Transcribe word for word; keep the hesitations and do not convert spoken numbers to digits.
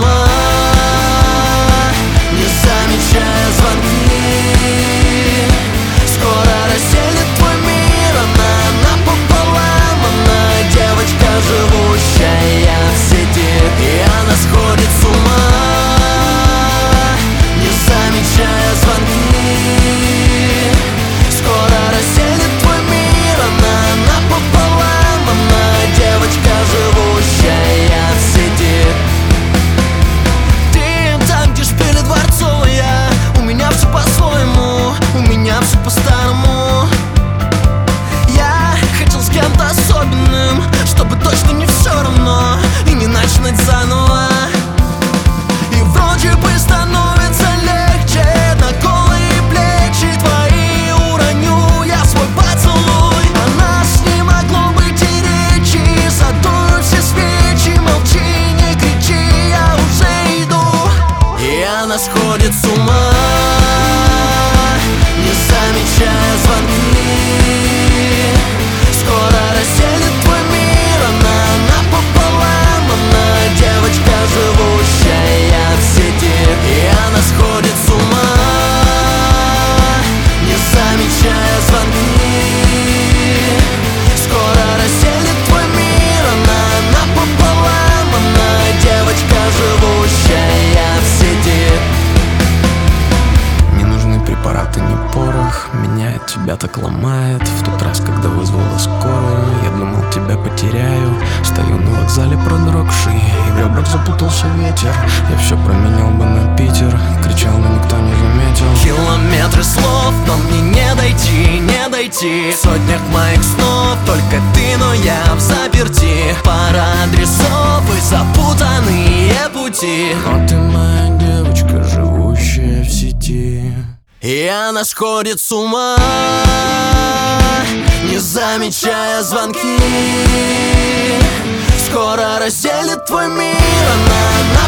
ума, не замечая звонки. Скоро расселит твой мир, она напополам. Она девочка, живущая в сети, и она сходит с ума, не замечая звонки. Скоро расселит твой мир, она напополам. Она девочка, живущая в сети. Ты там, где шпили дворцовая, у меня все по-своему, у меня все по-старому. Я хотел с кем-то особенным, чтобы точно не все равно и не начинать заново. И вроде бы становится легче на голые плечи твои уроню я свой поцелуй. О нас не могло быть и речи, задую все свечи, молчи, не кричи, я уже иду. И она сходит с ума, не замечая звонки. Скоро расселит твой мир, она напополам. Она девочка, живущая в сети, и она сходит с ума, не замечая звонки. Скоро расселит твой мир, она напополам. Она девочка, живущая в сети. Не нужны препараты, не порох, меня от тебя так ломает. В тот раз, когда вызвала скорую, я думал, тебя потеряю. Стою на вокзале продрогший, и в ребрах запутался ветер. Я все променял бы на Питер, кричал, но никто не заметил. Километры слов, но мне не дойти, не дойти. В сотнях моих снов только ты, но я в заперти. Пара адресов и запутанные пути. Но ты моя девочка, живущая в сети. И она сходит с ума, не замечая звонки. Скоро расселит твой мир, она